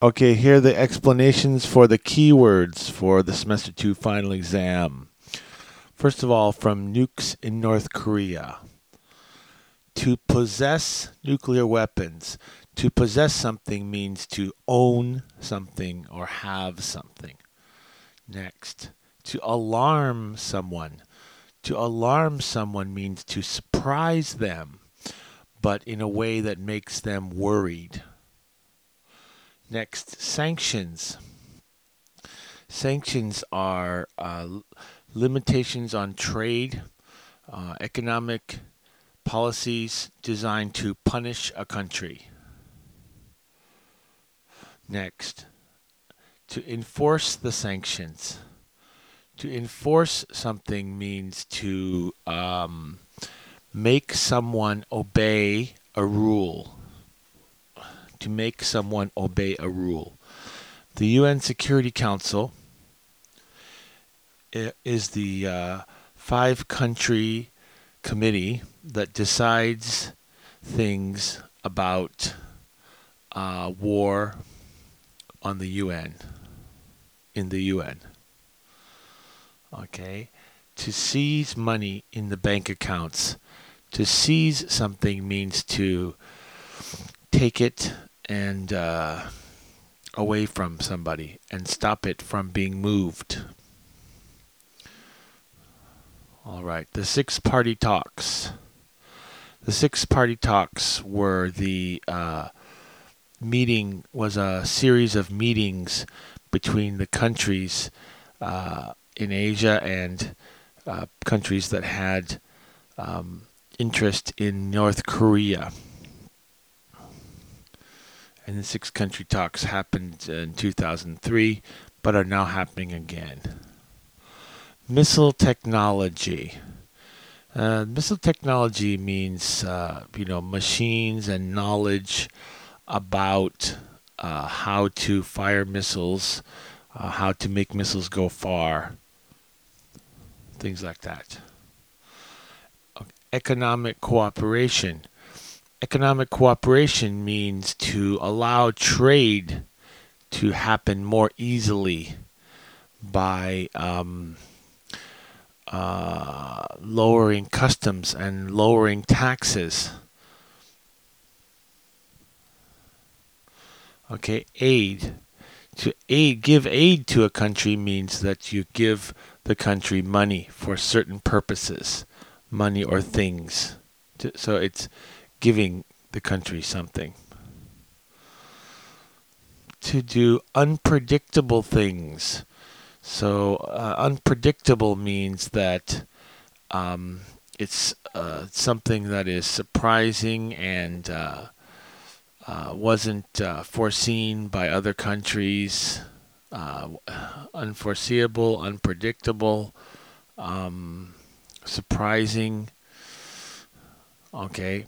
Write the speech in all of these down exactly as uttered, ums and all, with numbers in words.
Okay, here are the explanations for the keywords for the semester two final exam. First of all, from nukes in North Korea. To possess nuclear weapons. To possess something means to own something or have something. Next, to alarm someone. To alarm someone means to surprise them, but in a way that makes them worried. Next, sanctions. Sanctions are uh, limitations on trade, uh, economic policies designed to punish a country. Next, to enforce the sanctions. To enforce something means to um, make someone obey a rule. To make someone obey a rule. The U N Security Council is the uh, five-country committee that decides things about uh, war on the U N, in the U N. Okay, to seize money in the bank accounts. To seize something means to take it and uh, away from somebody and stop it from being moved. All right, the six-party talks. The six-party talks were the uh, meeting was a series of meetings between the countries uh, in Asia and uh, countries that had um, interest in North Korea. And the six-country talks happened in two thousand three, but are now happening again. Missile technology. Uh, missile technology means, uh, you know, machines and knowledge about uh, how to fire missiles, uh, how to make missiles go far, things like that. Economic cooperation. Economic cooperation means to allow trade to happen more easily by um, uh, lowering customs and lowering taxes. Okay, aid. To aid, give aid to a country means that you give the country money for certain purposes, money or things. To, so it's giving the country something. To do unpredictable things. So uh, unpredictable means that um, it's uh, something that is surprising and uh, uh, wasn't uh, foreseen by other countries. Uh, unforeseeable, unpredictable, um, surprising. Okay.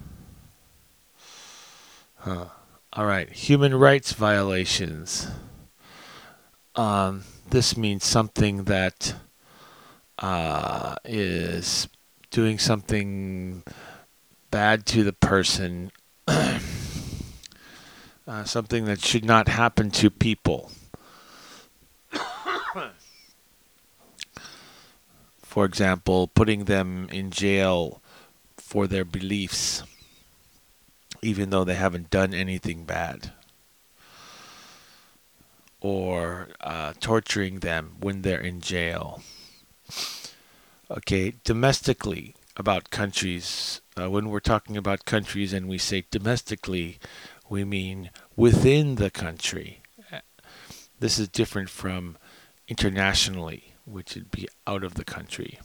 Huh. All right. Human rights violations. Um, this means something that uh, is doing something bad to the person, uh, something that should not happen to people. For example, putting them in jail for their beliefs, even though they haven't done anything bad. Or uh, torturing them when they're in jail. Okay, domestically, about countries. Uh, when we're talking about countries and we say domestically, we mean within the country. This is different from internationally, which would be out of the country.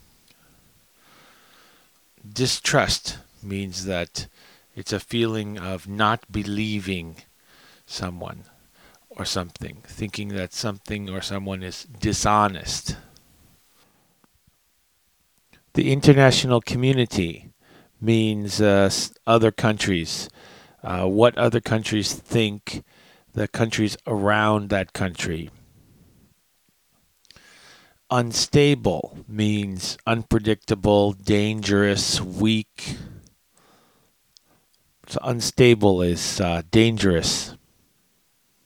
Distrust means that it's a feeling of not believing someone or something, thinking that something or someone is dishonest. The international community means uh, other countries. Uh, what other countries think the countries around that country. Unstable means unpredictable, dangerous, weak. So unstable is uh, dangerous.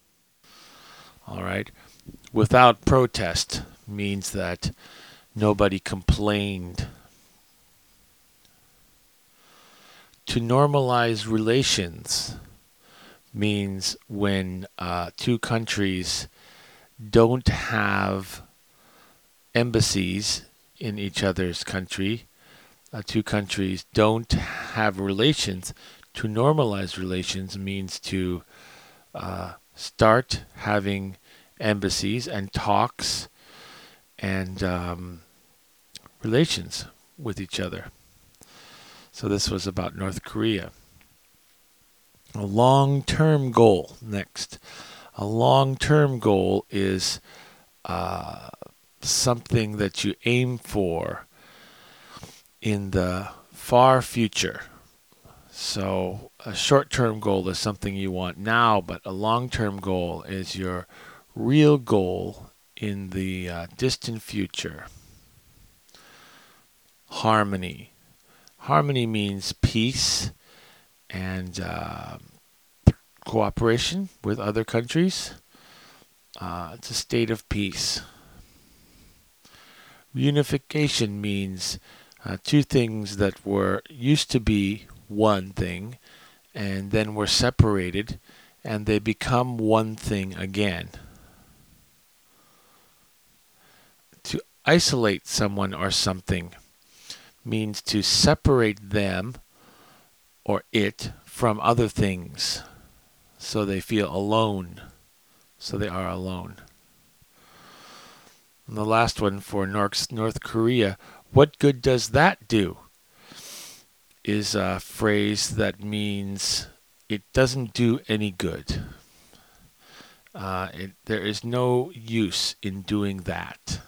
All right. Without protest means that nobody complained. To normalize relations means when uh, two countries don't have embassies in each other's country, uh, two countries don't have relations. To normalize relations means to uh, start having embassies and talks and um, relations with each other. So this was about North Korea. A long-term goal next. A long-term goal is uh, something that you aim for in the far future. So a short-term goal is something you want now, but a long-term goal is your real goal in the uh, distant future. Harmony. Harmony means peace and uh, cooperation with other countries. Uh, it's a state of peace. Unification means uh, two things that were used to be one thing and then were separated and they become one thing again. To isolate someone or something means to separate them or it from other things so they feel alone, so they are alone. And the last one for North, North Korea, what good does that do? Is a phrase that means it doesn't do any good. Uh, it, there is no use in doing that.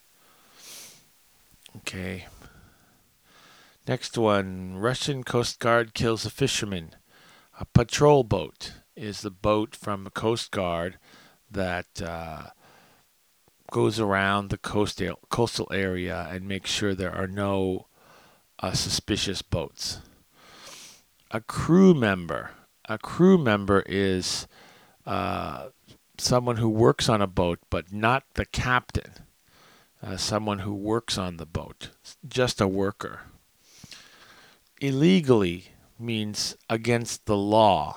Okay. Next one, Russian Coast Guard kills a fisherman. A patrol boat is the boat from the Coast Guard that uh, goes around the coastal coastal area and makes sure there are no uh, suspicious boats. A crew member. A crew member is uh, someone who works on a boat, but not the captain. Uh, someone who works on the boat, just a worker. Illegally means against the law.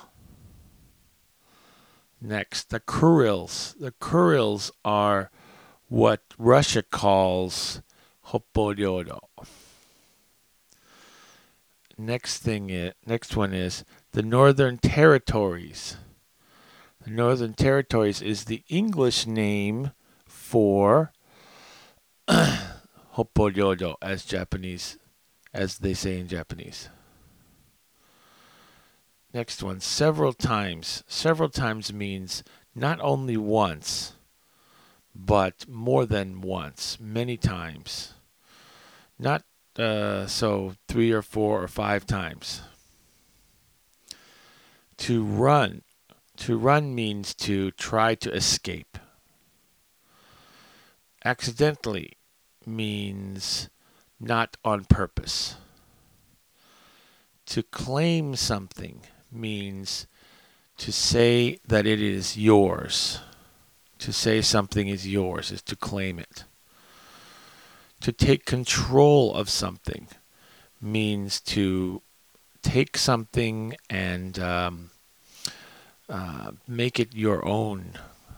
Next, the Kurils. The Kurils are what Russia calls Hopodyodo. Next thing is, next one is the Northern Territories. The Northern Territories is the English name for Hopodyodo as Japanese, as they say in Japanese. Next one, several times. Several times means not only once, but more than once, many times. Not uh, so three or four or five times. To run. To run means to try to escape. Accidentally means not on purpose. To claim something means to say that it is yours. To say something is yours is to claim it. To take control of something means to take something and um, uh, make it your own.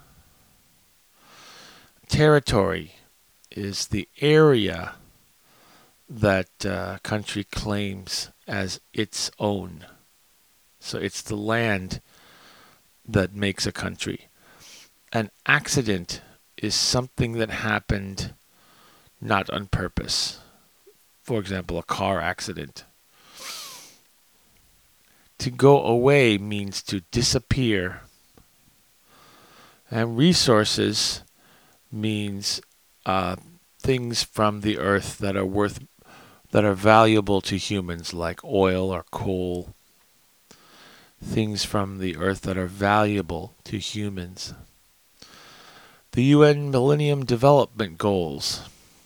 Territory is the area that uh, country claims as its own. So it's the land that makes a country. An accident is something that happened not on purpose. For example, a car accident. To go away means to disappear. And resources means uh, things from the earth that are worth, that are valuable to humans, like oil or coal. Things from the earth that are valuable to humans. The U N Millennium Development Goals.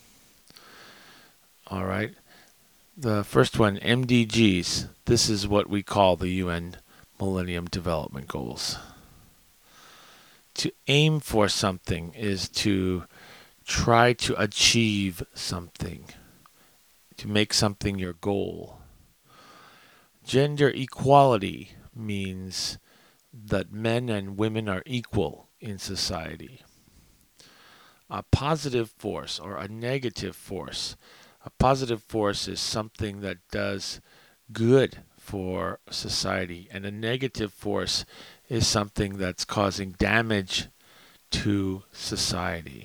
All right. The first one, M D Gs. This is what we call the U N Millennium Development Goals. To aim for something is to try to achieve something, to make something your goal. Gender equality means that men and women are equal in society. A positive force or a negative force. A positive force is something that does good for society, and a negative force is something that's causing damage to society.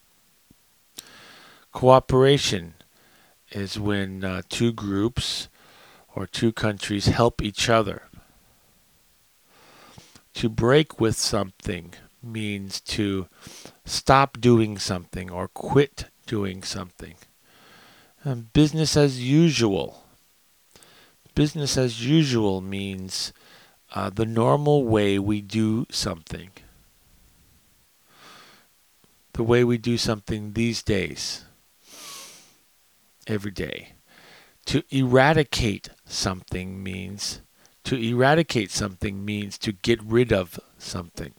Cooperation is when uh, two groups or two countries help each other. To break with something means to stop doing something or quit doing something. And business as usual. Business as usual means uh, the normal way we do something. The way we do something these days. Every day. To eradicate something means to eradicate something means to get rid of something.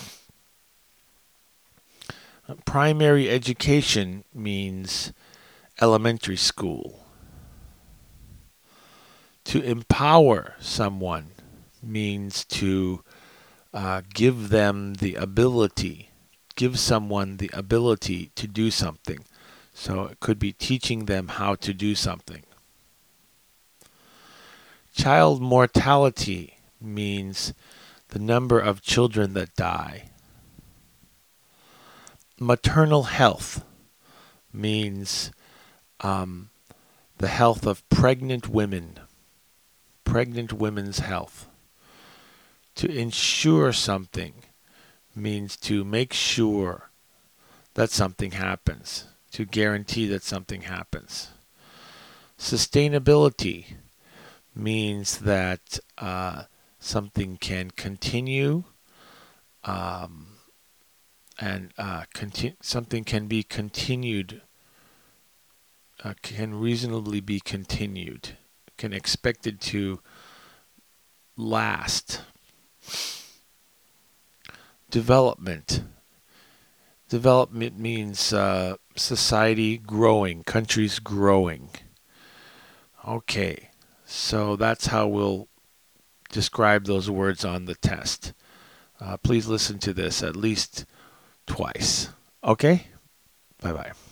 Primary education means elementary school. To empower someone means to uh, give them the ability, give someone the ability to do something. So it could be teaching them how to do something. Child mortality means the number of children that die. Maternal health means um, the health of pregnant women, pregnant women's health. To ensure something means to make sure that something happens, to guarantee that something happens. Sustainability means that uh, something can continue um, and uh, conti- something can be continued, uh, can reasonably be continued, can expected to last. Development. Development means uh, society growing, countries growing. Okay, so that's how we'll describe those words on the test. Uh, please listen to this at least twice. Okay? Bye-bye.